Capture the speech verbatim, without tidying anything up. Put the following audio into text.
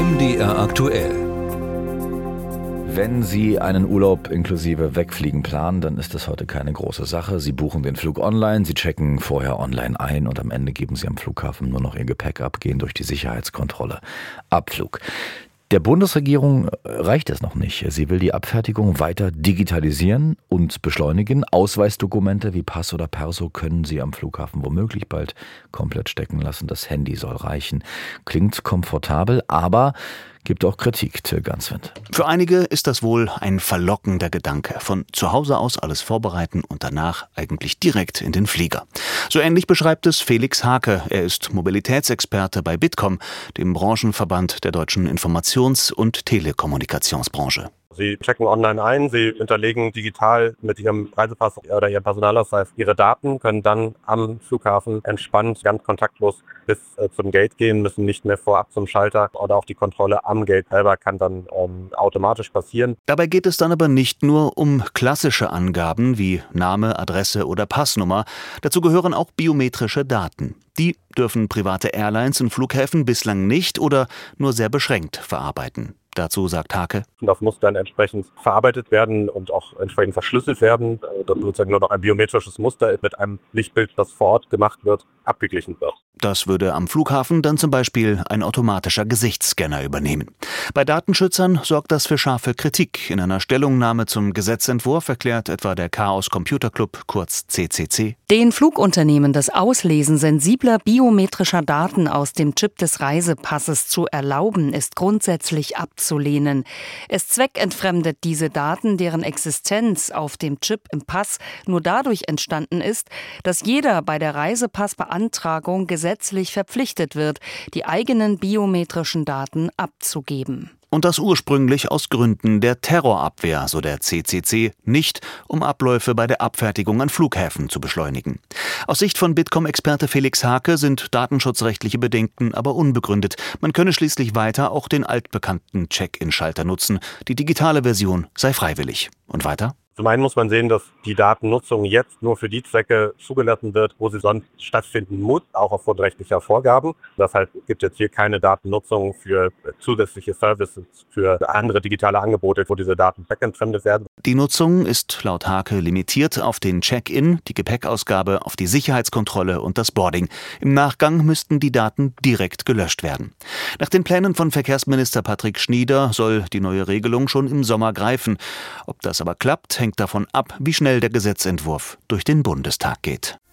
M D R aktuell. Wenn Sie einen Urlaub inklusive Wegfliegen planen, dann ist das heute keine große Sache. Sie buchen den Flug online, Sie checken vorher online ein und am Ende geben Sie am Flughafen nur noch Ihr Gepäck ab, gehen durch die Sicherheitskontrolle. Abflug. Der Bundesregierung reicht es noch nicht. Sie will die Abfertigung weiter digitalisieren und beschleunigen. Ausweisdokumente wie Pass oder Perso können Sie am Flughafen womöglich bald komplett stecken lassen. Das Handy soll reichen. Klingt komfortabel, aber gibt auch Kritik, Till Ganswind. Für einige ist das wohl ein verlockender Gedanke. Von zu Hause aus alles vorbereiten und danach eigentlich direkt in den Flieger. So ähnlich beschreibt es Felix Hake. Er ist Mobilitätsexperte bei Bitkom, dem Branchenverband der deutschen Informations- und Telekommunikationsbranche. Sie checken online ein, Sie hinterlegen digital mit Ihrem Reisepass oder Ihrem Personalausweis Ihre Daten, können dann am Flughafen entspannt, ganz kontaktlos bis äh, zum Gate gehen, müssen nicht mehr vorab zum Schalter oder auch die Kontrolle am Gate selber kann dann ähm, automatisch passieren. Dabei geht es dann aber nicht nur um klassische Angaben wie Name, Adresse oder Passnummer. Dazu gehören auch biometrische Daten. Die dürfen private Airlines und Flughäfen bislang nicht oder nur sehr beschränkt verarbeiten. Dazu sagt Hake: Das muss dann entsprechend verarbeitet werden und auch entsprechend verschlüsselt werden, damit sozusagen nur noch ein biometrisches Muster mit einem Lichtbild, das vor Ort gemacht wird, abgeglichen wird. Das würde am Flughafen dann zum Beispiel ein automatischer Gesichtsscanner übernehmen. Bei Datenschützern sorgt das für scharfe Kritik. In einer Stellungnahme zum Gesetzentwurf erklärt etwa der Chaos Computer Club, kurz C C C: Den Flugunternehmen das Auslesen sensibler biometrischer Daten aus dem Chip des Reisepasses zu erlauben, ist grundsätzlich abzulehnen. Es zweckentfremdet diese Daten, deren Existenz auf dem Chip im Pass nur dadurch entstanden ist, dass jeder bei der Reisepassbeantragung gesetzlich verpflichtet wird, die eigenen biometrischen Daten abzugeben. Und das ursprünglich aus Gründen der Terrorabwehr, so der C C C, nicht um Abläufe bei der Abfertigung an Flughäfen zu beschleunigen. Aus Sicht von Bitkom-Experte Felix Hake sind datenschutzrechtliche Bedenken aber unbegründet. Man könne schließlich weiter auch den altbekannten Check-in-Schalter nutzen. Die digitale Version sei freiwillig. Und weiter? Zum einen muss man sehen, dass die Datennutzung jetzt nur für die Zwecke zugelassen wird, wo sie sonst stattfinden muss, auch aufgrund rechtlicher Vorgaben. Das heißt, es gibt jetzt hier keine Datennutzung für zusätzliche Services, für andere digitale Angebote, wo diese Daten zweckentfremdet werden. Die Nutzung ist laut Hake limitiert auf den Check-in, die Gepäckausgabe, auf die Sicherheitskontrolle und das Boarding. Im Nachgang müssten die Daten direkt gelöscht werden. Nach den Plänen von Verkehrsminister Patrick Schnieder soll die neue Regelung schon im Sommer greifen. Ob das aber klappt, hängt davon ab, wie schnell der Gesetzentwurf durch den Bundestag geht.